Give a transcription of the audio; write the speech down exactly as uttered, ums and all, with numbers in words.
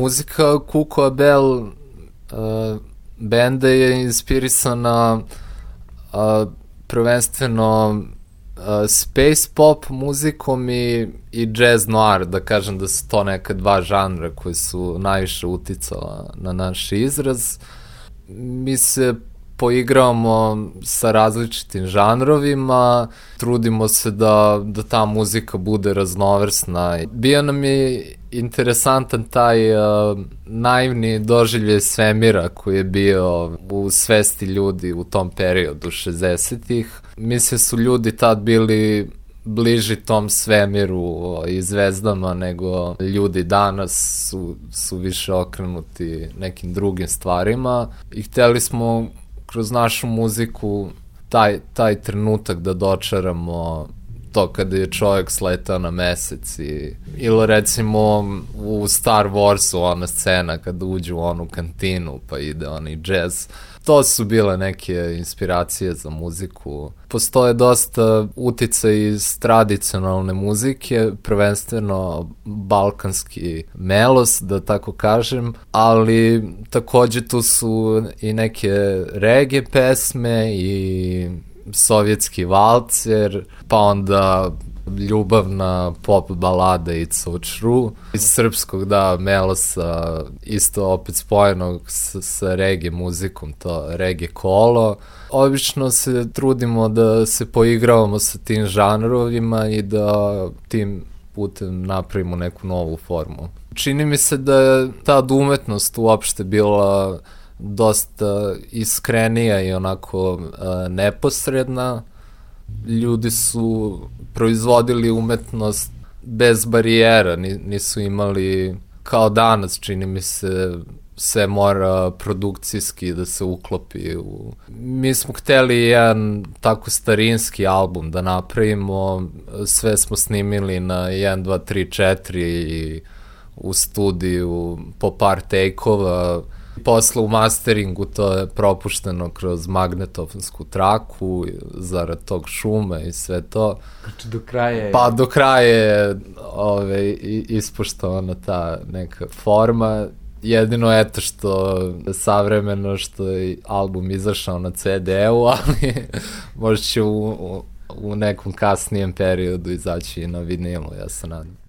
muzika Kuko Abel uh, benda je inspirisana uh, prvenstveno uh, space pop muzikom i, i jazz noir, da kažem da su to neka dva žanra koji su najviše uticala na naš izraz. Mi se poigravamo sa različitim žanrovima, trudimo se da, da ta muzika bude raznovrsna. Bio nam je interesantan taj uh, naivni doživljaj svemira koji je bio u svesti ljudi u tom periodu šezdesetih. Mislim su ljudi tad bili bliži tom svemiru i zvezdama nego ljudi danas su, su više okrenuti nekim drugim stvarima i hteli smo kroz našu muziku taj, taj trenutak da dočaramo to kada je čovjek sletao na mesec i, ili recimo u Star Warsu ona scena kada uđu u onu kantinu pa ide onaj džez. To su bile neke inspiracije za muziku. Postoje dosta utica iz tradicionalne muzike, prvenstveno balkanski melos, da tako kažem, ali takođe tu su i neke reggae pesme i sovjetski valcer, pa onda ljubavna pop balada It's So True. Iz srpskog, da, melosa, isto opet spojenog s, sa reggae muzikom, to reggae kolo. Obično se trudimo da se poigravamo sa tim žanrovima i da tim putem napravimo neku novu formu. Čini mi se da je ta umetnost uopšte bila dosta iskrenija i onako uh, neposredna. Ljudi su proizvodili umetnost bez barijera, nisu imali, kao danas čini mi se, sve mora produkcijski da se uklopi. U... Mi smo hteli jedan tako starinski album da napravimo, sve smo snimili na jedan, dva, tri, četiri i u studiju po par take-ova. Posle u masteringu to je propušteno kroz magnetofonsku traku zarad tog šuma i sve to. Znači do kraja je... Pa do kraja je ove, ispoštovana ta neka forma. Jedino eto što savremeno što je album izašao na ce de-u, ali možda će u, u nekom kasnijem periodu izaći na vinilu, ja se nadam.